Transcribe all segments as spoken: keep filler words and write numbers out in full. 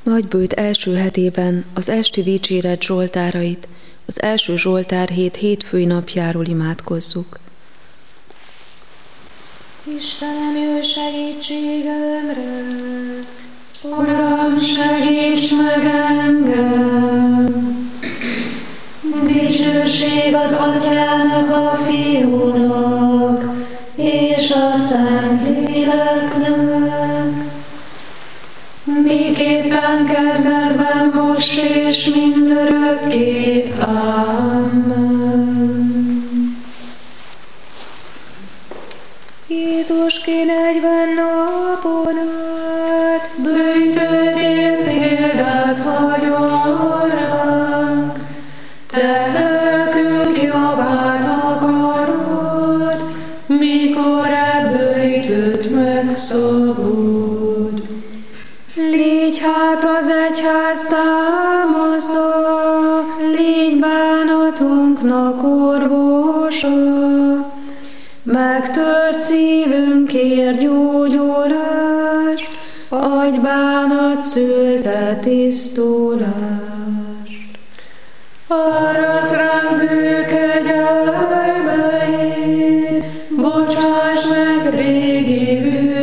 Nagybőjt első hetében az esti dicséret zsoltárait az első Zsoltár hét hétfői napjáról imádkozzuk. Istenem, jöjj segítségemre! Uram, segíts meg engem! Dicsőség az Atyának, a Fiúnak és a Szentléleknek, miképpen kezdetben, most és mindörökké. Amen. Jézuské negyven napon át bűjtöttél példát vagyonránk, te lelkünk javát akarod, mikor e bűjtöt megszabod. Légy hát az egyház támasza, légy bánatunknak orvosa, megtört szívünkért gyógyulás, adj bánat szülte tisztulást. Árasz ránk bő kegyelmeit, bocsáss meg régi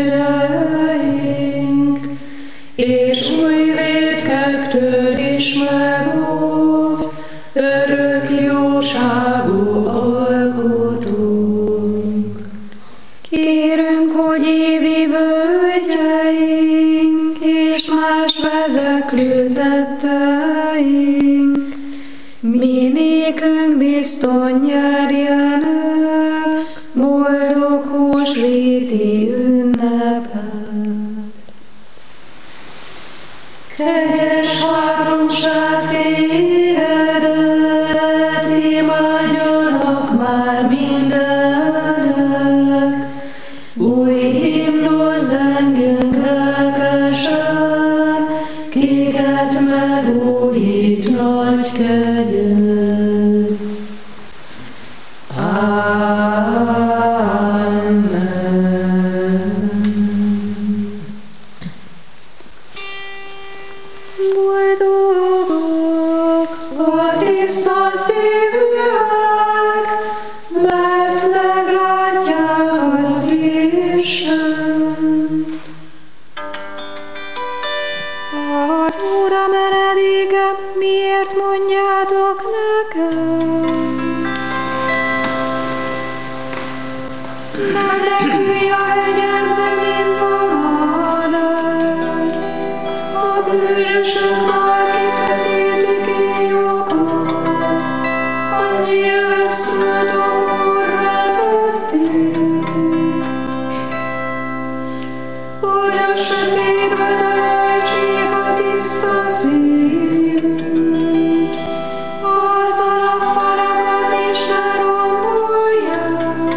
bűneink, és új vétkektől is megóvj, örök jóságú alkotunk. Kérünk, hogy évi bőjtjeink, és más vezeklő tetteink, mi nékünk bizton nyerjenek, boldog húsvéti ünnepet. Kegyes háromság tégedet, imádjanak már mindenek, új himnusz zengünk lelkesen, kiket megújít nagy kegyed. Boldogok a tiszta szívűek, mert meglátják az Istent. Az Uram eredéke, miért mondjátok nekem? Menekülj a hegyekbe, mint a madár, a bűnösök már kifeszítik éjokat, a nyilvessző domborra tették. Hogy a sötétben elrejtsék a tiszta szívét, az alapfalakat is ne rombolják.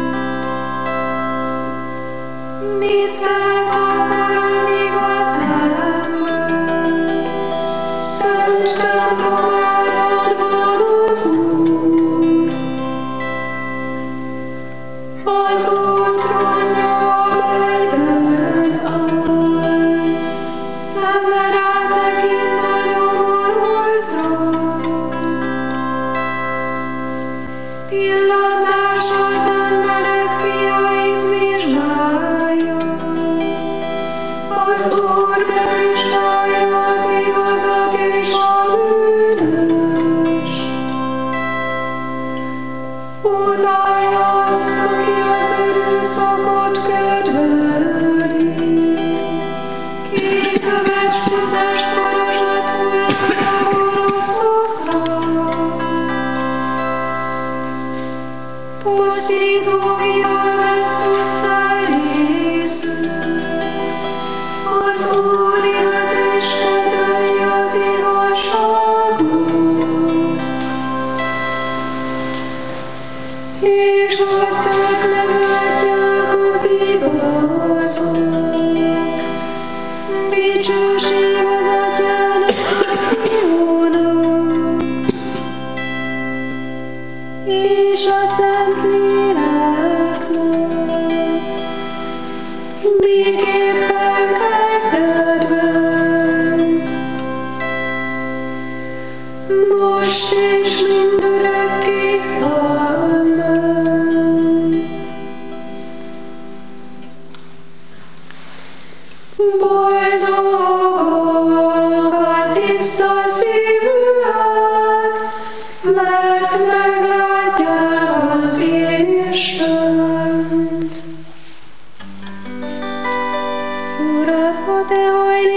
Mit tehet akkor az igaz ember? Szent templomában van az Úr. Az Úr trónja a mennyben áll, szeme rátekint a nyomorultra. Pillantása az emberek fiait vizsgálja, az Úr megvizsgálja az igazat és a bűnöst. Utálja azt, aki az erőszakot kedveli, ki köves tüzes parancsot hullad a gonoszokra. Pusztító vihar lesz osztályrészük, az Úr igaz és kedveli az igazságot, és arcát meglátják az igazok. Dicsőség az Atyának, a Fiúnak, és a Szentléleknek, miképpen kezdetben,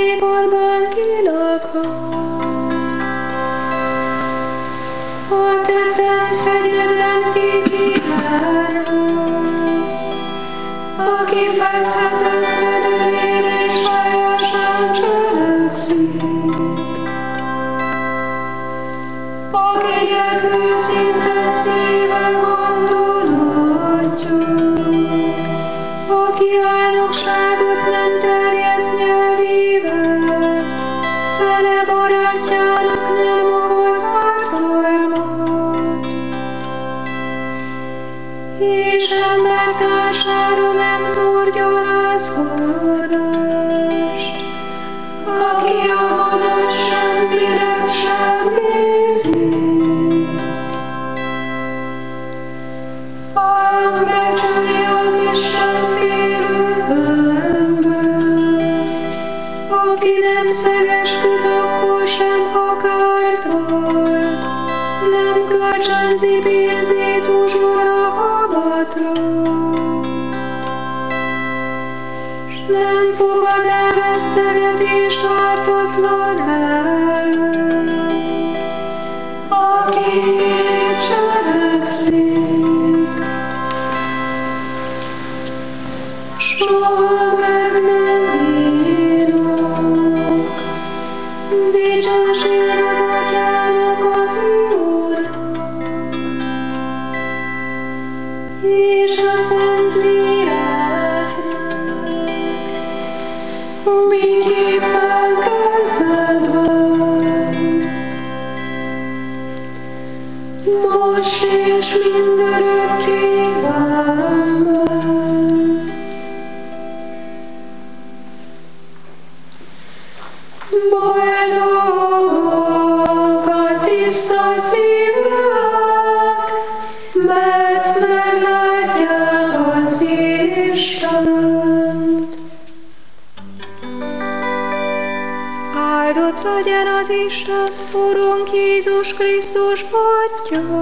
árnyékodban kilakhat. A te szent fegyveren kikívánhat, aki fedhetetlenül él és helyosan cselekszik. Akinek őszinte szíve gondolatja, aki álnokságot nem terjeszt nyelvével, fele barátjának nem okoz ártalmat, és embertársára nem szór gyalázkodást, aki a gonosz semminek sem nézi. Hanem becsüli az Isten félő embert, aki nem szegesküd akkor sem akártal, nem kölcsönzi pénzét uzsora kabatra, s nem fogad el vesztegetést ártatlan ellen, aki így cselekszik. Soha meg nem írok, dicsőség az Atyának, a Fiúnak, és a Szentléleknek, miképpen kezdetben, most és mindörökképpen. Boldogok a tiszta szívűek, mert meglátják az Istent. Áldott legyen az Isten, Urunk Jézus Krisztus Atya,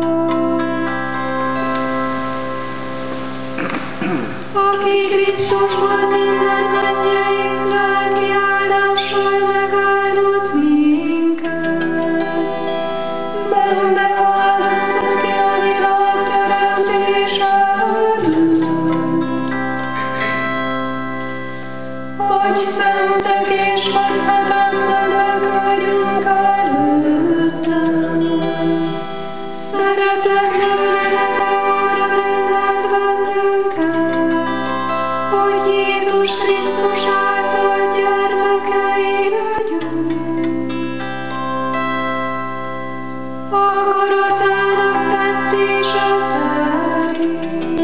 aki Krisztusban minden mennyei lelki áldással megáldott minket. Benne választott ki a világ teremtése előtt, hogy szentek és fedhetetlenek legyünk előtte. Szeretetnek lelke arra rendelt bennünket, hogy Jézus Krisztus által gyermekei legyünk. Akaratának tetszése szerint,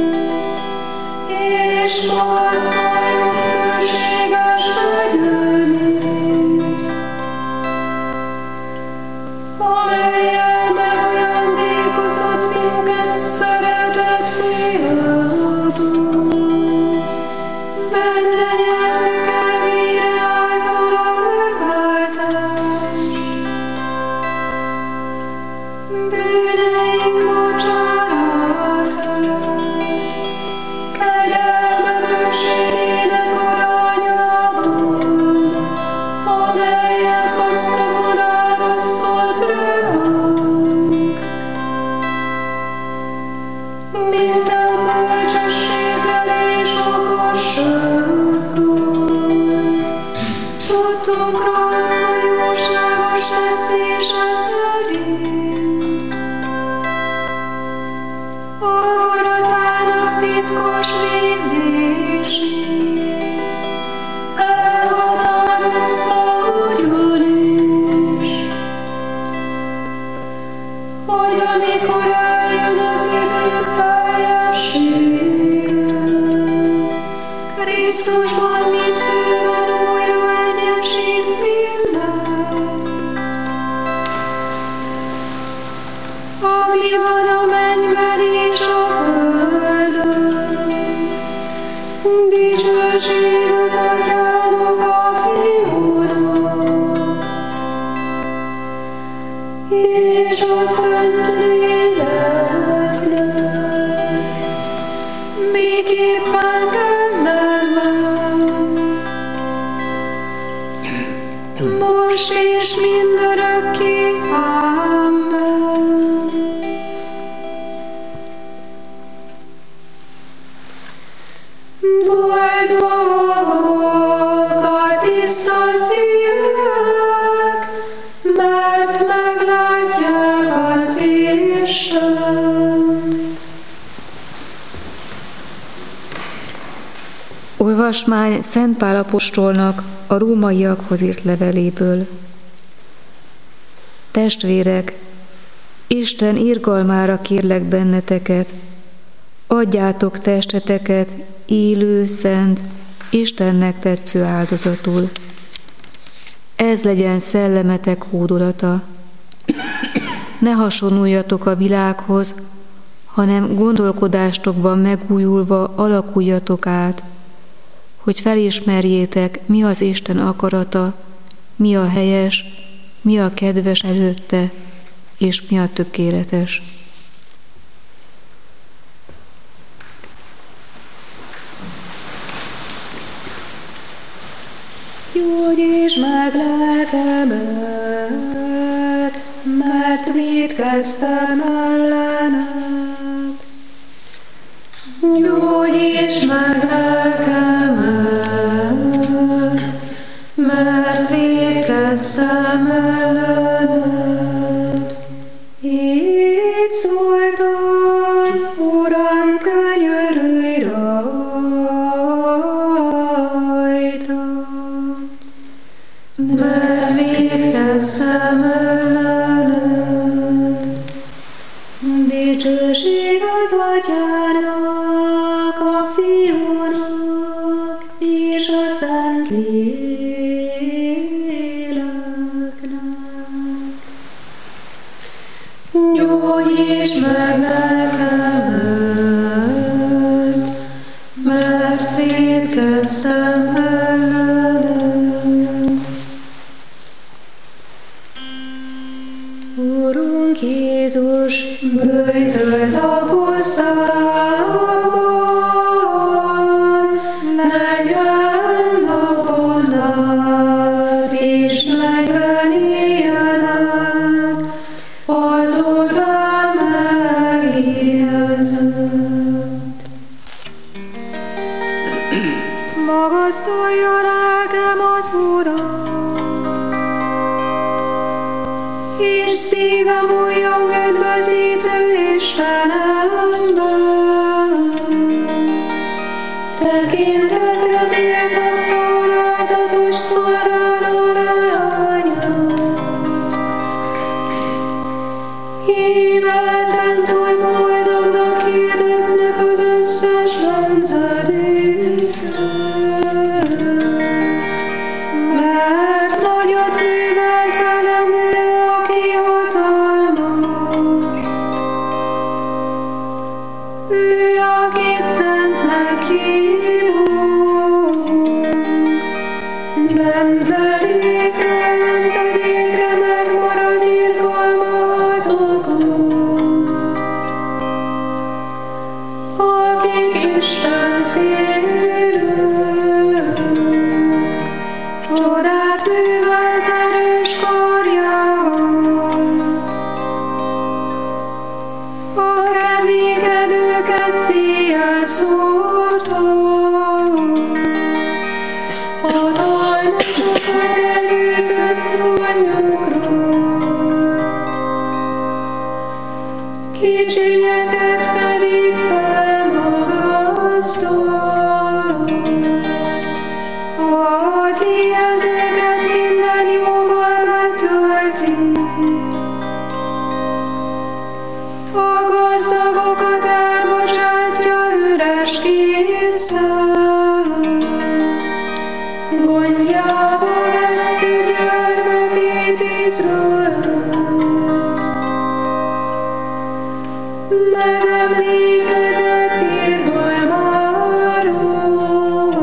és magasztaljon hűséges kegyelmét, amellyel megajándékozott minket szeretett fiadból. Benne nyertük el vére által a megváltást, bűneink bocsánatát, kegyelme bőségének arányából, amelyet gazdagon áldoztott ránk. Minden bölcsességgel és okossággal tudtunk rajta jóságos tetszése szerint. Akaratának titkos végzését elhatározta ugyanis, hogy amikor eljön az idők teljessége, Krisztusban mindfőben újra egyesít mindent, ami van a mennyben és a földön. Dicsőség az Atyának, a Fiúnak, és a Szentléleknek, miképpen kezdetben, most és mindörökké. Amen. Boldogok a tiszta szívűek, mert meglátják az Istent. Olvasmány Szent Pál apostolnak a rómaiakhoz írt leveléből. Testvérek, Isten irgalmára kérlek benneteket, adjátok testeteket élő, szent, Istennek tetsző áldozatul. Ez legyen szellemetek hódolata. Ne hasonuljatok a világhoz, hanem gondolkodástokban megújulva alakuljatok át, hogy felismerjétek, mi az Isten akarata, mi a helyes, mi a kedves előtte, és mi a tökéletes. Gyógyíts meg lelkemet, mert vétkeztem ellened. Gyógyíts meg lelkemet, mert vétkeztem ellened. Így szóltam, Uram, könyörülj rajtam, mert vétkeztem ellened. Dicsőség az Atyának, a Fiúnak és a Szent Léleknek. Gyógyíts meg lelkemet, mert vétkeztem ellened. Urunk Jézus, böjtölt a pusztában, negyven napon át és negyven éjjel át, azután megérzett. Magasztalja lelkem az Urat, és szívem újjong üdvözítő Istenemben. Tekintetre méltató alázatos szolgáló lányát. Íme ezentúl boldognak hirdetnek az összes nemzedéknek, mert nagyot művelt velem ő, aki hatalmas. Ő, akit szentnek hívunk, nemzedékre, nemzedékre megmarad irgalma azokon, akik Isten félők. Csodát művelt erős karjával, a keménykedőket széjjel szórta, hatalmasokat előzött trónjukról, kicsinyeket pedig felmagasztott. Az éhezőket minden jóval betölti, a gazdagokat elbocsátja üres kézzel. Gondjába vette gyermekét Izraelt, megemlékezett irgalmáról,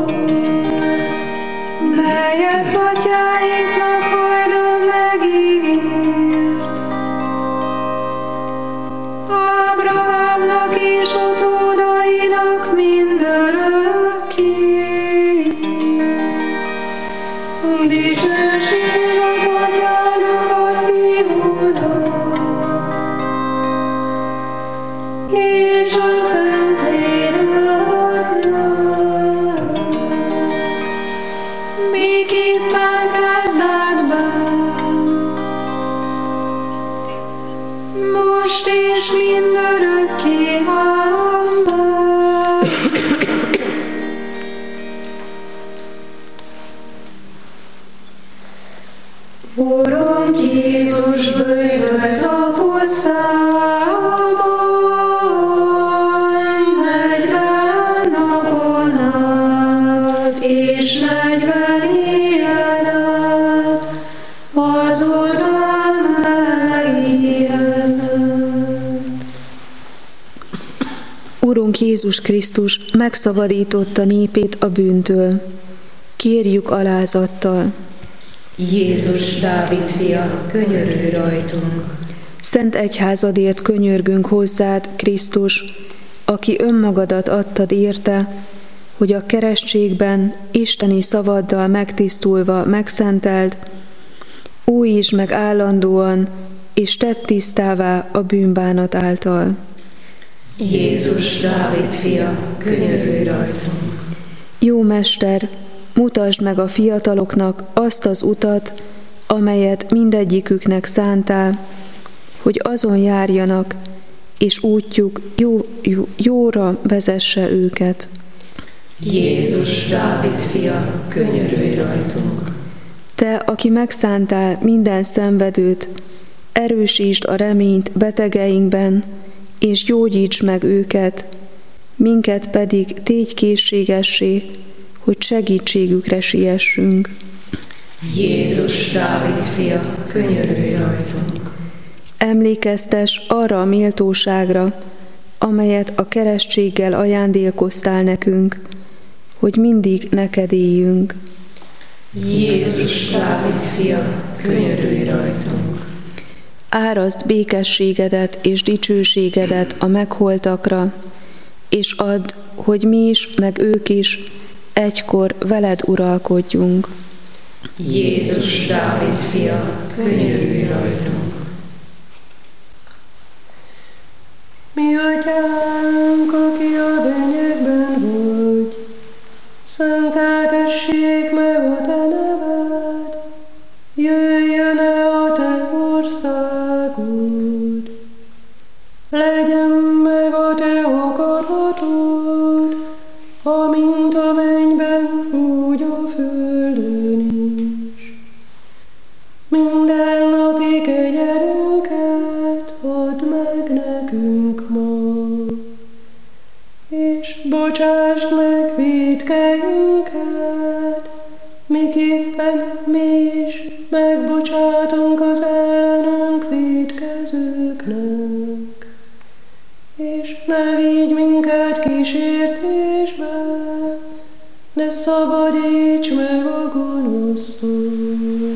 melyet atyáinknak hajdan megígért. Ábrahámnak és utódainak mindörökké. Dicsőség Urunk Jézus bőtölt a pusztában, negyven napon át, és negyven éjjel át, azután megijesztett. Urunk Jézus Krisztus megszabadította népét a bűntől. Kérjük alázattal. Jézus Dávid fia, könyörülj rajtunk! Szent egyházadért könyörgünk hozzád, Krisztus, aki önmagadat adtad érte, hogy a keresztségben isteni szavaddal megtisztulva megszenteld, újítsd meg állandóan, és tedd tisztává a bűnbánat által. Jézus Dávid fia, könyörülj rajtunk! Jó Mester, mutasd meg a fiataloknak azt az utat, amelyet mindegyiküknek szántál, hogy azon járjanak, és útjuk jó, jó, jóra vezesse őket. Jézus Dávid fia, könyörülj rajtunk! Te, aki megszántál minden szenvedőt, erősítsd a reményt betegeinkben, és gyógyíts meg őket, minket pedig tégy készségessé, hogy segítségükre siessünk. Jézus Dávid fia, könyörülj rajtunk! Emlékeztes arra a méltóságra, amelyet a keresztséggel ajándékoztál nekünk, hogy mindig neked éljünk. Jézus Dávid fia, könyörülj rajtunk! Áraszd békességedet és dicsőségedet a megholtakra, és add, hogy mi is, meg ők is egykor veled uralkodjunk. Jézus Dávid fia, könyörülj rajtunk! Mi atyánk, aki a mennyekben vagy, szenteltessék meg a te neved, jöjjön el a te országod, legyen meg a te akaratod, amint a mennyben, úgy a földön is. Minden napi kenyerünket add meg nekünk ma, és bocsásd meg vétkeinket, miképpen mi is megbocsátunk az ellenünk vétkezőknek. És ne vigy minket kísértésbe, ne szabadíts meg a gonosztól.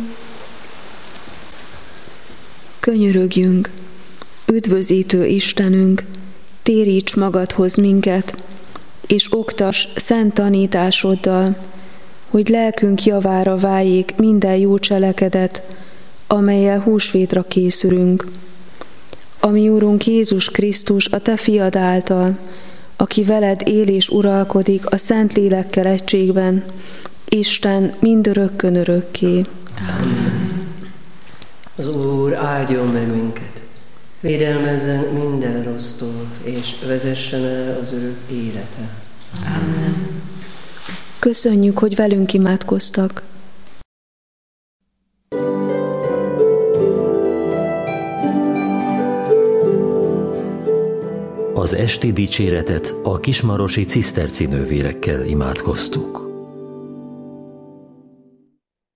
Könyörögjünk, üdvözítő Istenünk, téríts magadhoz minket, és oktass szent tanításoddal, hogy lelkünk javára váljék minden jó cselekedet, amellyel húsvétra készülünk. Ami Úrunk Jézus Krisztus a te fiad által, aki veled él és uralkodik a Szent Lélekkel egységben, Isten mindörökkön örökké. Amen. Az Úr áldjon meg minket, védelmezzen minden rossztól, és vezessen el az örök életre. Amen. Köszönjük, hogy velünk imádkoztak. Az esti dicséretet a kismarosi ciszterci nővérekkel imádkoztuk.